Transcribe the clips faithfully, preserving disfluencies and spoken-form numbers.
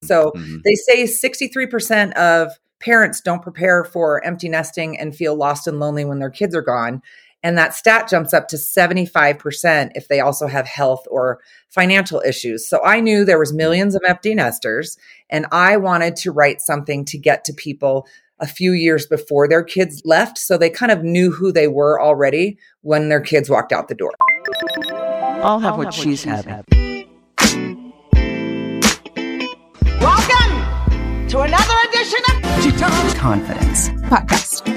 So Mm-hmm. they say sixty-three percent of parents don't prepare for empty nesting and feel lost and lonely when their kids are gone. And that stat jumps up to seventy-five percent if they also have health or financial issues. So I knew there was millions of empty nesters, and I wanted to write something to get to people a few years before their kids left, so they kind of knew who they were already when their kids walked out the door. I'll have what she's having. Welcome to another edition of She Talks Confidence podcast.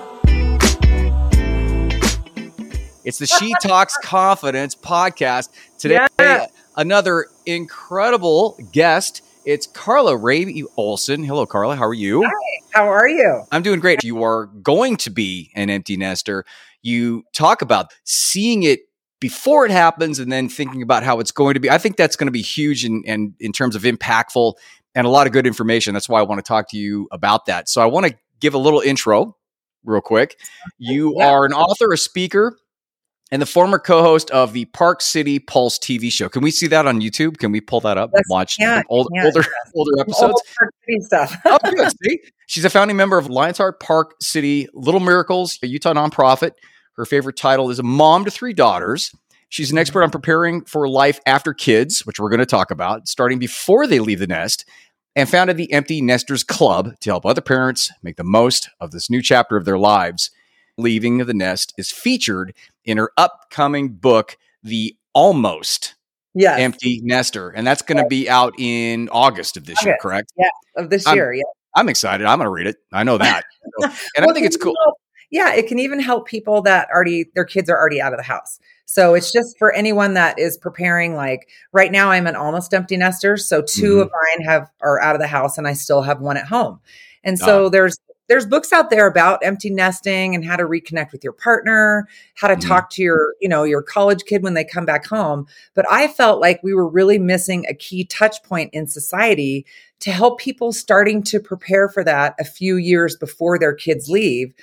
It's the She Talks Confidence podcast. Today, Yeah. another incredible guest. It's Carla Raby Olson. Hello, Carla. How are you? Hi, how are you? I'm doing great. You are going to be an empty nester. You talk about seeing it before it happens and then thinking about how it's going to be. I think that's going to be huge in, in, in terms of impactful and a lot of good information. That's why I want to talk to you about that. So I want to give a little intro real quick. You Yeah. are an author, a speaker, and the former co-host of the Park City Pulse T V show. Can we see that on YouTube? Can we pull that up? Yes, Watch yeah, some old, yeah. older older episodes? Old Park City stuff. Oh, good. See? She's a founding member of Lions Heart Park City Little Miracles, a Utah nonprofit. Her favorite title is a mom to three daughters. She's an expert on preparing for life after kids, which we're going to talk about, starting before they leave the nest, and founded the Empty Nesters Club to help other parents make the most of this new chapter of their lives. Leaving the Nest is featured in her upcoming book, The Almost Yes. Empty Nester. And that's going to be out in August of this year, August. correct? Yeah, of this I'm- year. Yeah. I'm excited. I'm going to read it. I know that. So- and Well, I think it it's can cool. help- yeah, it can even help people that already, their kids are already out of the house. So it's just for anyone that is preparing. Like right now, I'm an almost empty nester. So two Mhm. of mine have are out of the house, and I still have one at home. And so Ah. there's there's books out there about empty nesting and how to reconnect with your partner, how to Mhm. talk to your, you know, your college kid when they come back home. But I felt like we were really missing a key touch point in society to help people starting to prepare for that a few years before their kids leave.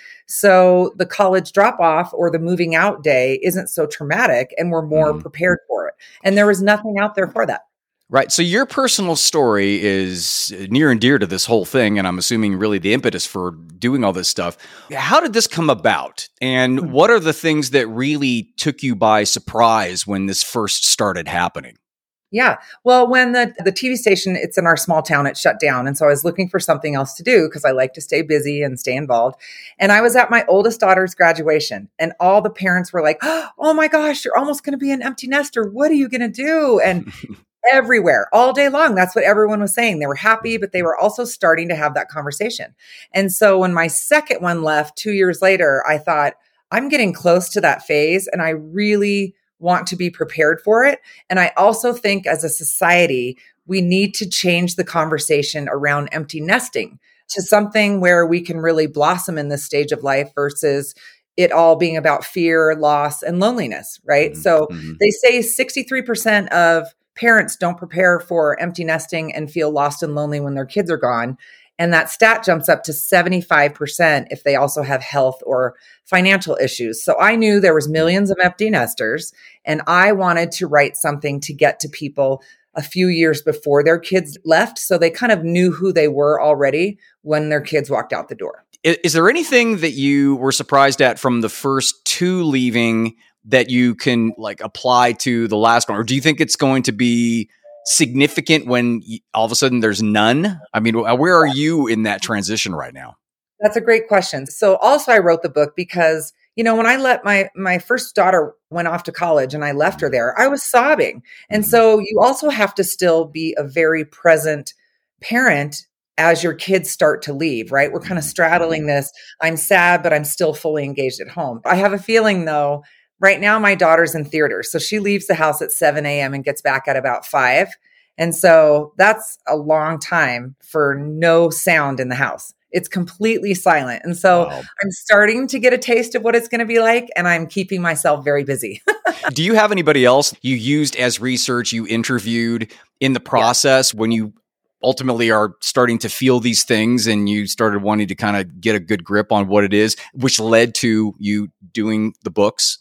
So the college drop off or the moving out day isn't so traumatic, and we're more Mhm. prepared for it. And there was nothing out there for that. Right. So your personal story is near and dear to this whole thing. And I'm assuming really the impetus for doing all this stuff. How did this come about? And what are the things that really took you by surprise when this first started happening? Yeah. Well, when the, the T V station, it's in our small town, it shut down. And so I was looking for something else to do because I like to stay busy and stay involved. And I was at my oldest daughter's graduation, and all the parents were like, oh my gosh, you're almost going to be an empty nester. What are you going to do? And everywhere, all day long. That's what everyone was saying. They were happy, but they were also starting to have that conversation. And so when my second one left two years later, I thought, I'm getting close to that phase, and I really want to be prepared for it. And I also think as a society, we need to change the conversation around empty nesting to something where we can really blossom in this stage of life versus it all being about fear, loss, and loneliness, right? Mhm. So Mhm. they say sixty-three percent of parents don't prepare for empty nesting and feel lost and lonely when their kids are gone. And that stat jumps up to seventy-five percent if they also have health or financial issues. So I knew there was millions of empty nesters, and I wanted to write something to get to people a few years before their kids left, so they kind of knew who they were already when their kids walked out the door. Is, is there anything that you were surprised at from the first two leaving that you can like apply to the last one? Or do you think it's going to be significant when y- all of a sudden there's none? I mean, wh- where are you in that transition right now? That's a great question. So also I wrote the book because, you know, when I let my my first daughter went off to college and I left her there, I was sobbing. And so you also have to still be a very present parent as your kids start to leave, right? We're kind of straddling this. I'm sad, but I'm still fully engaged at home. I have a feeling though, right now my daughter's in theater. So she leaves the house at seven a.m. and gets back at about five. And so that's a long time for no sound in the house. It's completely silent. And so Wow. I'm starting to get a taste of what it's going to be like, and I'm keeping myself very busy. Do you have anybody else you used as research, you interviewed in the process when you ultimately are starting to feel these things and you started wanting to kind of get a good grip on what it is, which led to you doing the books?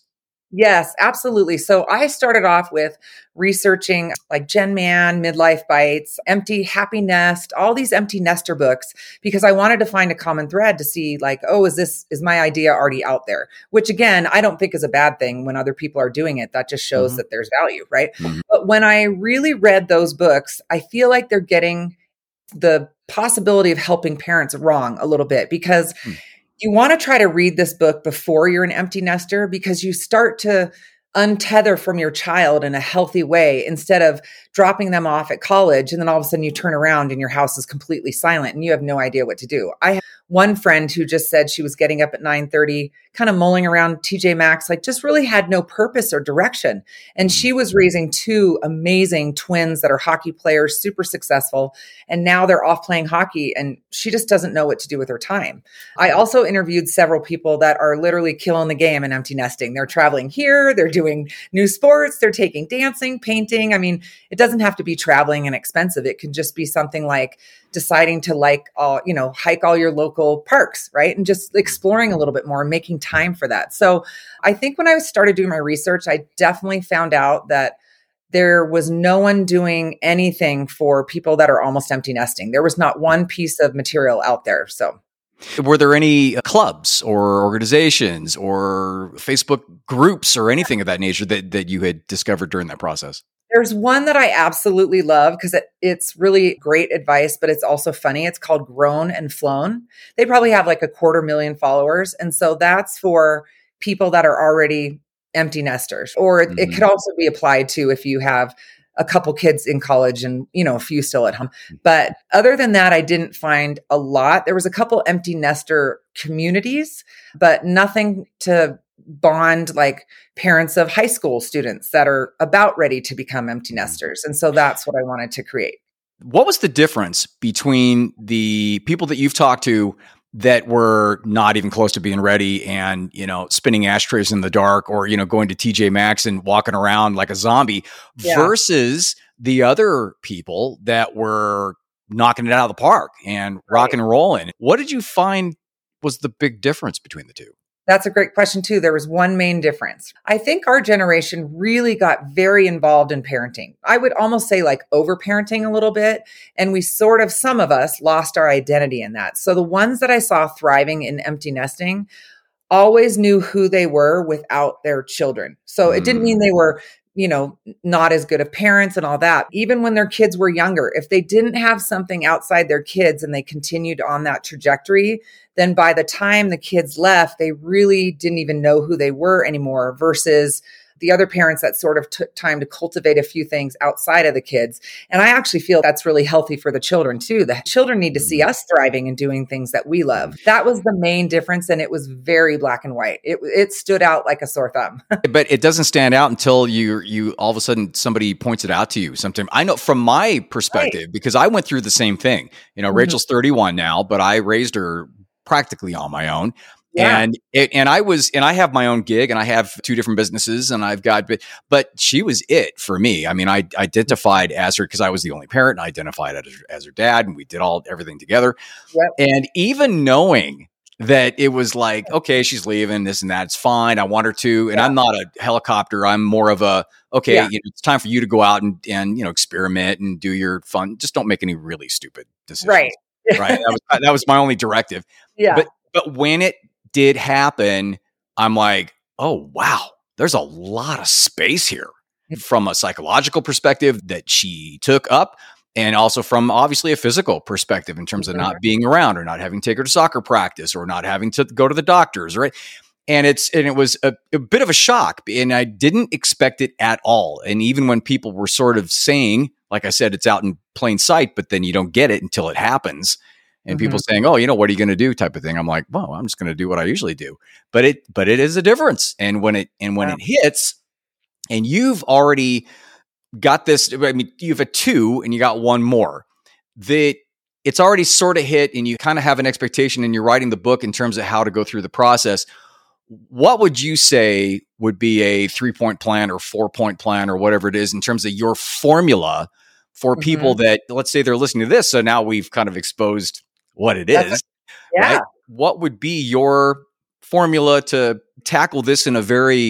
Yes, absolutely. So I started off with researching like Gen Man, Midlife Bites, Empty Happy Nest, all these empty nester books, because I wanted to find a common thread to see like, oh, is this, is my idea already out there? Which again, I don't think is a bad thing when other people are doing it. That just shows Mhm. that there's value, right? Mhm. But when I really read those books, I feel like they're getting the possibility of helping parents wrong a little bit, because Hmm. you want to try to read this book before you're an empty nester, because you start to untether from your child in a healthy way instead of dropping them off at college. And then all of a sudden you turn around and your house is completely silent and you have no idea what to do. I have one friend who just said she was getting up at nine thirty, kind of mulling around T J Maxx, like just really had no purpose or direction. And she was raising two amazing twins that are hockey players, super successful. And now they're off playing hockey and she just doesn't know what to do with her time. I also interviewed several people that are literally killing the game in empty nesting. They're traveling here, they're doing new sports, they're taking dancing, painting. I mean, it doesn't have to be traveling and expensive. It can just be something like deciding to like, all, you know, hike all your local parks, right? And just exploring a little bit more and making time for that. So I think when I started doing my research, I definitely found out that there was no one doing anything for people that are almost empty nesting. There was not one piece of material out there. So were there any clubs or organizations or Facebook groups or anything of that nature that, that you had discovered during that process? there's one that I absolutely love because it, it's really great advice, but it's also funny. It's called Grown and Flown. They probably have like a quarter million followers. And so that's for people that are already empty nesters, or it, Mm-hmm. it could also be applied to if you have a couple kids in college and, you know, a few still at home. But other than that, I didn't find a lot. There was a couple empty nester communities, but nothing to bond like parents of high school students that are about ready to become empty nesters. And so that's what I wanted to create. What was the difference between the people that you've talked to that were not even close to being ready and, you know, spinning ashtrays in the dark, or, you know, going to T J Maxx and walking around like a zombie, Yeah. versus the other people that were knocking it out of the park and rocking and rolling? What did you find was the big difference between the two? That's a great question too. There was one main difference. I think our generation really got very involved in parenting. I would almost say like over parenting a little bit. And we sort of, some of us lost our identity in that. So the ones that I saw thriving in empty nesting always knew who they were without their children. So it didn't mean they were, you know, not as good of parents and all that. Even when their kids were younger, if they didn't have something outside their kids and they continued on that trajectory, then by the time the kids left, they really didn't even know who they were anymore, versus the other parents that sort of took time to cultivate a few things outside of the kids. And I actually feel that's really healthy for the children too. The children need to see us thriving and doing things that we love. That was the main difference. And it was very black and white. It, it stood out like a sore thumb. But it doesn't stand out until you you all of a sudden somebody points it out to you. Sometimes I know from my perspective, right, because I went through the same thing. You know, mm-hmm. Rachel's thirty-one now, but I raised her practically on my own. Yeah. And it, and I was, and I have my own gig and I have two different businesses and I've got, but, but she was it for me. I mean, I identified as her because I was the only parent, and I identified as, as her dad, and we did all, everything together. Yep. And even knowing that it was like, okay, she's leaving, this and that, it's fine. I want her to, and yeah. I'm not a helicopter. I'm more of a, okay, yeah. you know, it's time for you to go out and, and, you know, experiment and do your fun. Just don't make any really stupid decisions. Right. Right. That was, that was my only directive. Yeah. But, but when it did happen, I'm like, oh, wow, there's a lot of space here from a psychological perspective that she took up, and also from obviously a physical perspective in terms of not being around or not having to take her to soccer practice or not having to go to the doctors, right? And it's and it was a, a bit of a shock, and I didn't expect it at all. And even when people were sort of saying, like I said, it's out in plain sight, but then you don't get it until it happens. And mm-hmm. people saying, oh, you know, what are you going to do type of thing. I'm like, well, I'm just going to do what I usually do. But it, but it is a difference. And when it, and when wow. it hits, and you've already got this, I mean, you have a two and you got one more, that it's already sort of hit, and you kind of have an expectation, and you're writing the book in terms of how to go through the process. What would you say would be a three point plan or four point plan or whatever it is in terms of your formula for mm-hmm. people that, let's say they're listening to this. So now we've kind of exposed what it is. That's, yeah. Right? What would be your formula to tackle this in a very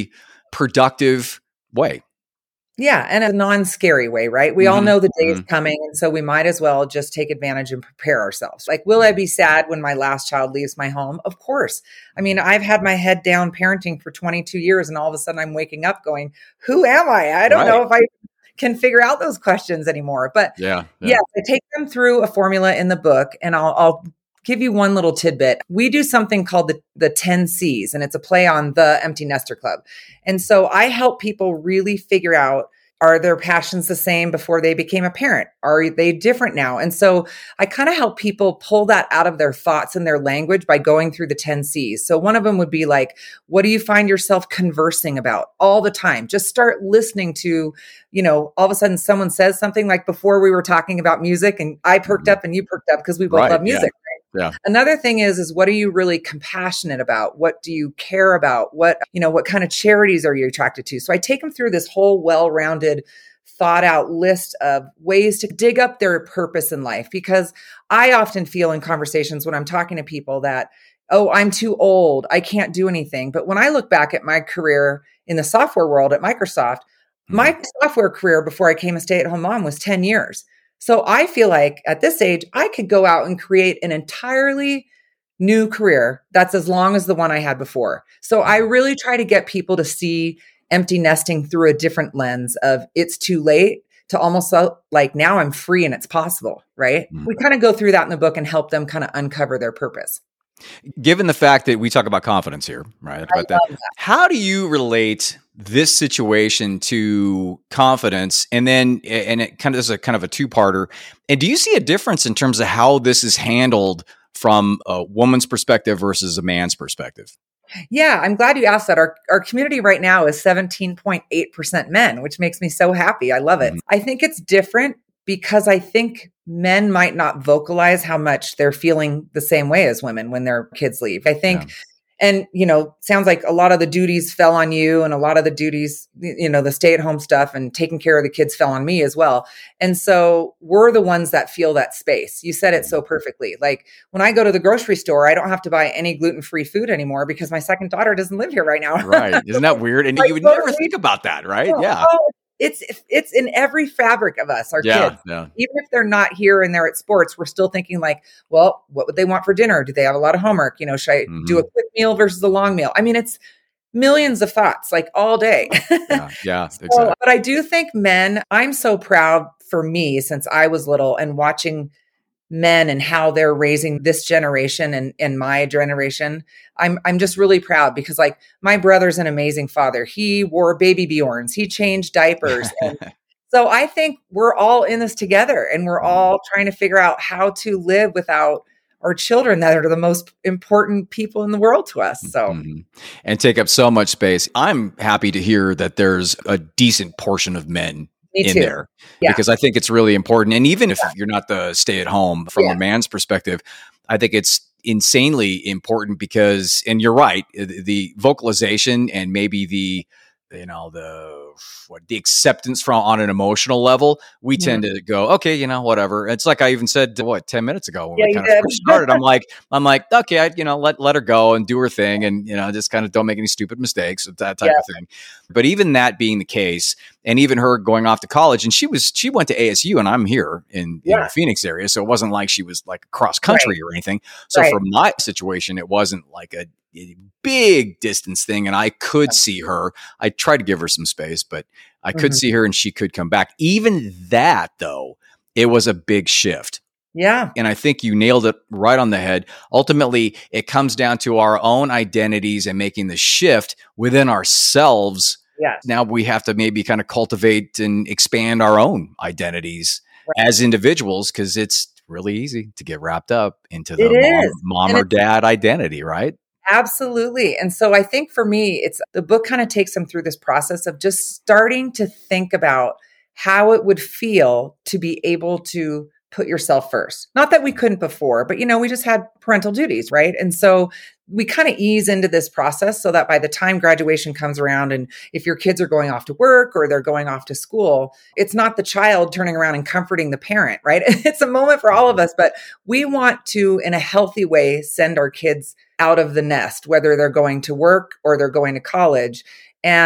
productive way. Yeah. And a non-scary way, right? We mm-hmm. all know the day is mm-hmm. coming. And so we might as well just take advantage and prepare ourselves. Like, will I be sad when my last child leaves my home? Of course. I mean, I've had my head down parenting for twenty-two years and all of a sudden I'm waking up going, who am I? I don't right. know if I can figure out those questions anymore. But yeah, yeah. yes, I take them through a formula in the book, and I'll, I'll give you one little tidbit. We do something called the, the ten C's, and it's a play on the Empty Nester Club. And so I help people really figure out, are their passions the same before they became a parent? Are they different now? And so I kind of help people pull that out of their thoughts and their language by going through the ten C's. So one of them would be like, what do you find yourself conversing about all the time? Just start listening to, you know, all of a sudden someone says something, like before we were talking about music and I perked up and you perked up because we both right, love music. Yeah. Right? Yeah. Another thing is, is what are you really compassionate about? What do you care about? What, you know, what kind of charities are you attracted to? So I take them through this whole well-rounded, thought out list of ways to dig up their purpose in life. Because I often feel in conversations when I'm talking to people that, oh, I'm too old, I can't do anything. But when I look back at my career in the software world at Microsoft, mm-hmm. my software career before I became a stay-at-home mom was ten years. So I feel like at this age, I could go out and create an entirely new career that's as long as the one I had before. So I really try to get people to see empty nesting through a different lens of it's too late to almost like now I'm free and it's possible, right? Mm-hmm. We kind of go through that in the book and help them kind of uncover their purpose. Given the fact that we talk about confidence here, right? About that. that. How do you relate this situation to confidence? And then, and it kind of is a kind of a two-parter. And do you see a difference in terms of how this is handled from a woman's perspective versus a man's perspective? Yeah, I'm glad you asked that. Our our community right now is seventeen point eight percent men, which makes me so happy. I love it. Mm-hmm. I think it's different because I think men might not vocalize how much they're feeling the same way as women when their kids leave. I think, yeah. and, you know, sounds like a lot of the duties fell on you and a lot of the duties, you know, the stay-at-home stuff and taking care of the kids fell on me as well. And so we're the ones that feel that space. You said it so perfectly. Like when I go to the grocery store, I don't have to buy any gluten-free food anymore because my second daughter doesn't live here right now. Right. Isn't that weird? And like, you would never think about that, right? Oh, yeah. Oh, It's it's in every fabric of us, our yeah, kids. Yeah. Even if they're not here and they're at sports, we're still thinking like, well, what would they want for dinner? Do they have a lot of homework? You know, should I mm-hmm. do a quick meal versus a long meal? I mean, it's millions of thoughts like all day. yeah, yeah, so, exactly. But I do think men, I'm so proud for me since I was little and watching men and how they're raising this generation and, and my generation. I'm I'm just really proud because like my brother's an amazing father. He wore baby Bjorns. He changed diapers. And so I think we're all in this together and we're all trying to figure out how to live without our children that are the most important people in the world to us. So, mm-hmm. and take up so much space. I'm happy to hear that there's a decent portion of men Me in too. there yeah. because I think it's really important. And even if yeah. you're not the stay at home from yeah. a man's perspective, I think it's insanely important because, and you're right, the vocalization and maybe the, you know, the, what the acceptance from on an emotional level, we yeah. tend to go, okay, you know, whatever. It's like I even said, what, ten minutes ago when yeah, we kind of first started, I'm like, I'm like, okay, I, you know, let, let her go and do her thing. And, you know, just kind of don't make any stupid mistakes, that type yeah. of thing. But even that being the case, and even her going off to college, and she was, she went to A S U and I'm here in, yeah. in the Phoenix area. So it wasn't like she was like cross country right. or anything. So right. for my situation, it wasn't like a, a big distance thing. And I could yeah. see her. I tried to give her some space, but I could mm-hmm. see her and she could come back. Even that though, it was a big shift. Yeah. And I think you nailed it right on the head. Ultimately, it comes down to our own identities and making the shift within ourselves. Yes. Now we have to maybe kind of cultivate and expand our own identities right. as individuals because it's really easy to get wrapped up into the it mom, mom or dad identity, right? Absolutely. And so I think for me, it's the book kind of takes them through this process of just starting to think about how it would feel to be able to put yourself first. Not that we couldn't before, but you know, we just had parental duties, right? And so we kind of ease into this process so that by the time graduation comes around and if your kids are going off to work or they're going off to school, it's not the child turning around and comforting the parent, right? It's a moment for all of us, but we want to, in a healthy way, send our kids out of the nest, whether they're going to work or they're going to college. And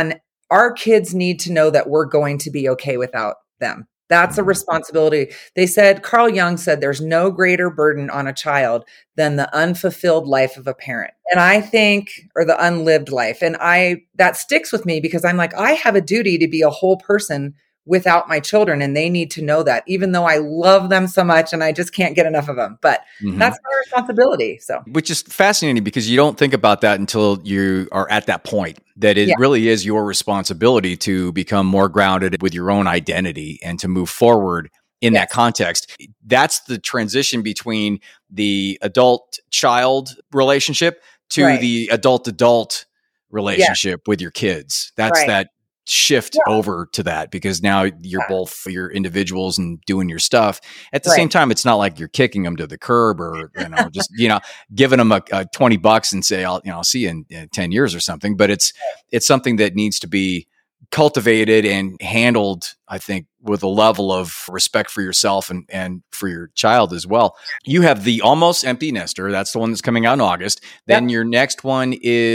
our kids need to know that we're going to be okay without them. That's a responsibility. They said, Carl Jung said, there's no greater burden on a child than the unfulfilled life of a parent. And I think, or the unlived life. And I, that sticks with me because I'm like, I have a duty to be a whole person without my children. And they need to know that, even though I love them so much and I just can't get enough of them. But mm-hmm. that's my responsibility. So, which is fascinating because you don't think about that until you are at that point, that it yeah. really is your responsibility to become more grounded with your own identity and to move forward in yes. that context. That's the transition between the adult-child relationship to right. the adult-adult relationship yeah. with your kids. That's right. that shift yeah. over to that, because now you're yeah. both you're individuals and doing your stuff. At the right. same time, it's not like you're kicking them to the curb or, you know, just, you know, giving them a, a twenty bucks and say, I'll, you know, I'll see you in, in ten years or something. But it's, it's something that needs to be cultivated and handled, I think, with a level of respect for yourself and, and for your child as well. You have the Almost Empty Nester. That's the one that's coming out in August. Then yep. your next one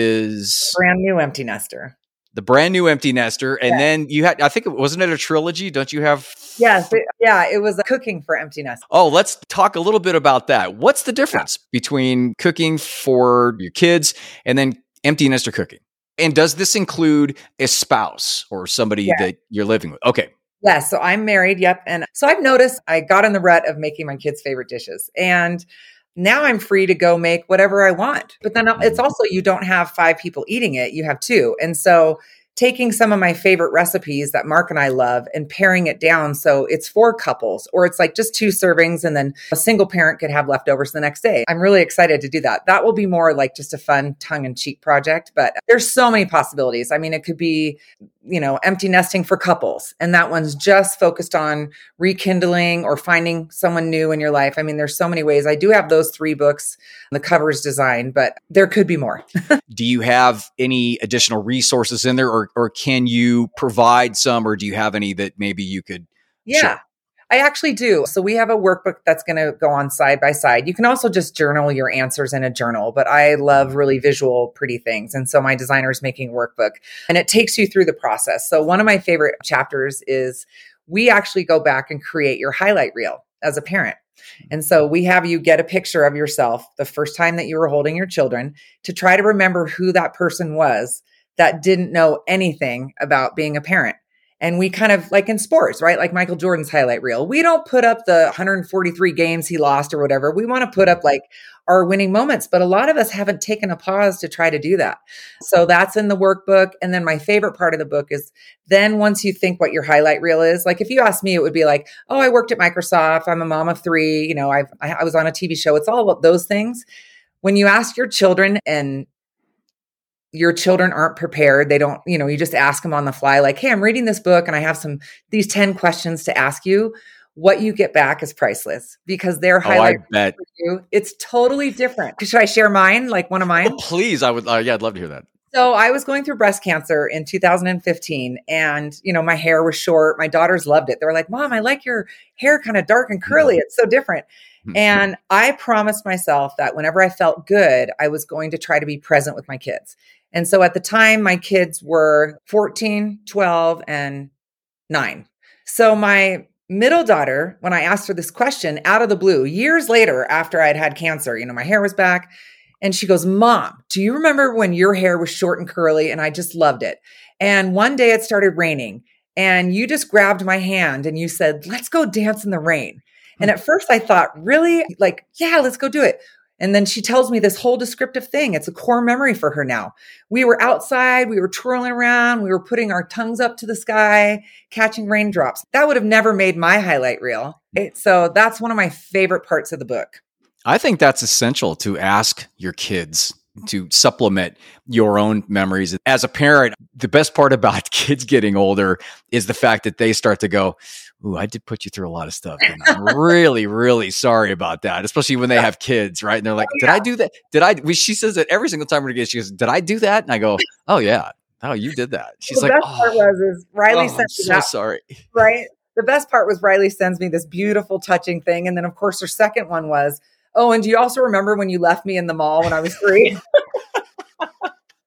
is Brand New Empty Nester. The Brand New Empty Nester. And yeah. then you had, I think, it wasn't it a trilogy? Don't you have? Yes. It, yeah. It was Cooking for Empty Nesters. Oh, let's talk a little bit about that. What's the difference yeah. between cooking for your kids and then empty nester cooking? And does this include a spouse or somebody yeah. that you're living with? Okay. Yeah. So I'm married. Yep. And so I've noticed I got in the rut of making my kids' favorite dishes. And now I'm free to go make whatever I want. But then it's also, you don't have five people eating it. You have two. And so taking some of my favorite recipes that Mark and I love and paring it down so it's for couples, or it's like just two servings and then a single parent could have leftovers the next day. I'm really excited to do that. That will be more like just a fun tongue-in-cheek project, but there's so many possibilities. I mean, it could be, you know, empty nesting for couples, and that one's just focused on rekindling or finding someone new in your life. I mean, there's so many ways. I do have those three books, the covers designed, but there could be more. Do you have any additional resources in there, or or can you provide some, or do you have any that maybe you could Yeah, share? I actually do. So we have a workbook that's going to go on side by side. You can also just journal your answers in a journal, but I love really visual, pretty things. And so my designer is making a workbook, and it takes you through the process. So one of my favorite chapters is we actually go back and create your highlight reel as a parent. And so we have you get a picture of yourself the first time that you were holding your children to try to remember who that person was that didn't know anything about being a parent. And we kind of, like in sports, right? Like Michael Jordan's highlight reel. We don't put up the one hundred forty-three games he lost or whatever. We want to put up like our winning moments. But a lot of us haven't taken a pause to try to do that. So that's in the workbook. And then my favorite part of the book is then once you think what your highlight reel is, like if you ask me, it would be like, oh, I worked at Microsoft. I'm a mom of three. You know, I've, I, I was on a T V show. It's all about those things. When you ask your children and your children aren't prepared. They don't, you know, you just ask them on the fly, like, hey, I'm reading this book and I have some, these ten questions to ask you. What you get back is priceless because they're highlighting oh, I bet. for you. It's totally different. Should I share mine? Like one of mine? Oh, please. I would, uh, yeah, I'd love to hear that. So I was going through breast cancer in two thousand fifteen and, you know, my hair was short. My daughters loved it. They were like, Mom, I like your hair kind of dark and curly. Yeah. It's so different. Mm-hmm. And I promised myself that whenever I felt good, I was going to try to be present with my kids. And so at the time, my kids were fourteen, twelve, and nine. So my middle daughter, when I asked her this question out of the blue, years later, after I'd had cancer, you know, my hair was back. And she goes, Mom, do you remember when your hair was short and curly? And I just loved it. And one day it started raining and you just grabbed my hand and you said, let's go dance in the rain. And at first I thought, really? Like, yeah, let's go do it. And then she tells me this whole descriptive thing. It's a core memory for her now. We were outside, we were twirling around, we were putting our tongues up to the sky, catching raindrops. That would have never made my highlight reel. It, so that's one of my favorite parts of the book. I think that's essential to ask your kids to supplement your own memories. As a parent, the best part about kids getting older is the fact that they start to go, ooh, I did put you through a lot of stuff. And I'm really, really sorry about that. Especially when they have kids, right? And they're like, oh, yeah. did I do that? Did I, we, she says that every single time we're together, she goes, did I do that? And I go, oh yeah. Oh, you did that. She's the like, best oh, part was is Riley oh, sent I'm me so that, sorry. Right. The best part was Riley sends me this beautiful touching thing. And then of course her second one was, oh, and do you also remember when you left me in the mall when I was three?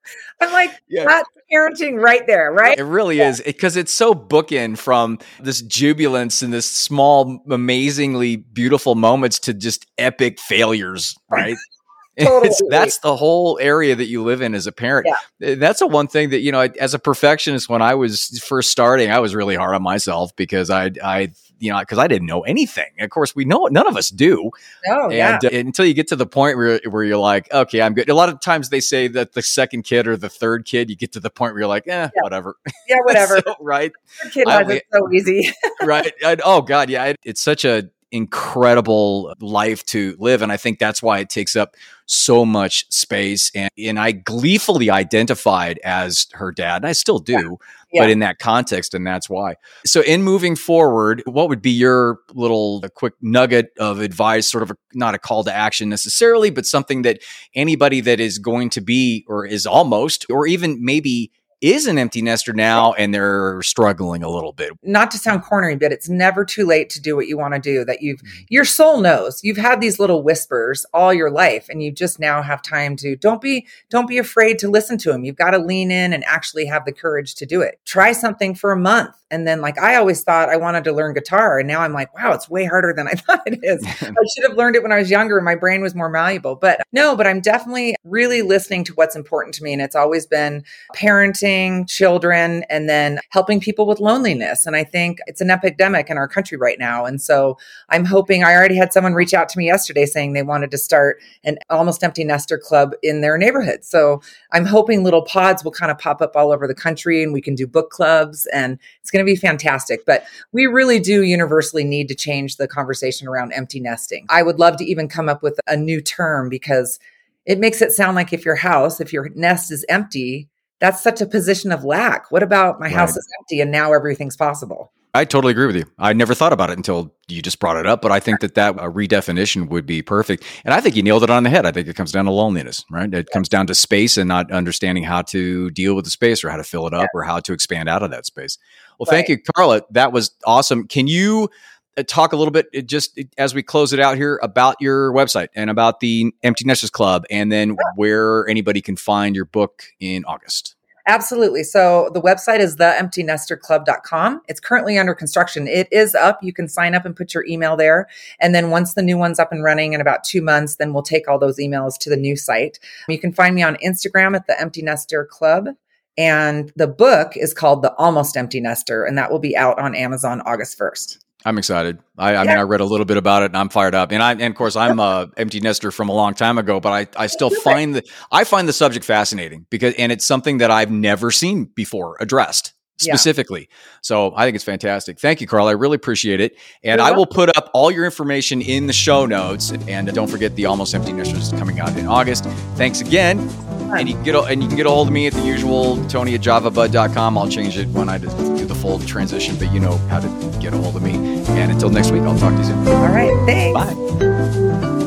I'm like, Yeah. that's parenting right there, right? It really is, because it's so bookend from this jubilance and this small, amazingly beautiful moments to just epic failures, right? Totally. It's, that's the whole area that you live in as a parent. Yeah. That's a one thing that, you know, as a perfectionist, when I was first starting, I was really hard on myself because I, I, you know, because I didn't know anything. Of course, we know none of us do. Oh, and yeah. uh, until you get to the point where, where you're like, okay, I'm good. A lot of times they say that the second kid or the third kid, you get to the point where you're like, eh, Yeah. whatever. Yeah, whatever. So, right. Your kid I- has it so easy. right. I, oh God. Yeah. It, it's such a incredible life to live. And I think that's why it takes up so much space. And, and I gleefully identified as her dad, and I still do, Yeah. Yeah. but in that context. And that's why. So in moving forward, what would be your little a quick nugget of advice, sort of a, not a call to action necessarily, but something that anybody that is going to be, or is almost, or even maybe is an empty nester now and they're struggling a little bit? Not to sound corny, but it's never too late to do what you want to do. That you've, your soul knows. You've had these little whispers all your life, and you just now have time to, don't be, don't be afraid to listen to them. You've got to lean in and actually have the courage to do it. Try something for a month. And then, like, I always thought I wanted to learn guitar. And now I'm like, wow, it's way harder than I thought it is. I should have learned it when I was younger and my brain was more malleable. But no, but I'm definitely really listening to what's important to me. And it's always been parenting, children, and then helping people with loneliness. And I think it's an epidemic in our country right now. And so I'm hoping, I already had someone reach out to me yesterday saying they wanted to start an almost empty nester club in their neighborhood. So I'm hoping little pods will kind of pop up all over the country, and we can do book clubs, and it's going to be fantastic. But we really do universally need to change the conversation around empty nesting. I would love to even come up with a new term, because it makes it sound like if your house, if your nest is empty, that's such a position of lack. What about my Right. house is empty and now everything's possible? I totally agree with you. I never thought about it until you just brought it up, but I think that that uh, redefinition would be perfect. And I think you nailed it on the head. I think it comes down to loneliness, right? It comes down to space and not understanding how to deal with the space, or how to fill it up, or how to expand out of that space. Well, thank Right. you, Carla. That was awesome. Can you uh, talk a little bit, uh, just as we close it out here, about your website and about the Empty Nesters Club, and then where anybody can find your book in August? Absolutely. So the website is the empty nester club dot com. It's currently under construction. It is up. You can sign up and put your email there. And then once the new one's up and running in about two months, then we'll take all those emails to the new site. You can find me on Instagram at the Empty Nester Club. And the book is called The Almost Empty Nester, and that will be out on Amazon August first. I'm excited. I, I Yeah. mean, I read a little bit about it and I'm fired up. And I, and of course, I'm a empty nester from a long time ago, but I, I still find the, I find the subject fascinating, because, and it's something that I've never seen before addressed specifically. Yeah. So I think it's fantastic. Thank you, Carl. I really appreciate it. And You're I will welcome. put up all your information in the show notes. And don't forget, the Almost Empty Nesters is coming out in August. Thanks again. And you can get a, and you can get a hold of me at the usual Tony at java bud dot com. I'll change it when I do the full transition, but you know how to get a hold of me. And until next week, I'll talk to you soon. All right. Thanks. Bye.